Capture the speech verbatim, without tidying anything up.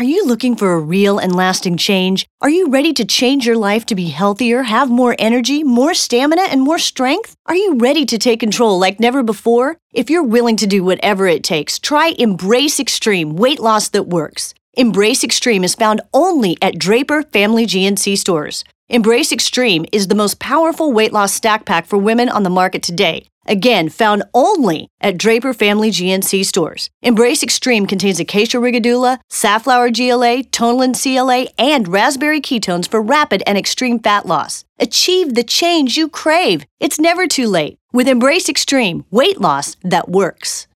Are you looking for a real and lasting change? Are you ready to change your life to be healthier, have more energy, more stamina, and more strength? Are you ready to take control like never before? If you're willing to do whatever it takes, try Embrace Extreme Weight Loss That Works. Embrace Extreme is found only at Draper Family G N C stores. Embrace Extreme is the most powerful weight loss stack pack for women on the market today. Again, found only at Draper Family G N C stores. Embrace Extreme contains Acacia rigodula, safflower G L A, tonalin C L A, and raspberry ketones for rapid and extreme fat loss. Achieve the change you crave. It's never too late. With Embrace Extreme, weight loss that works.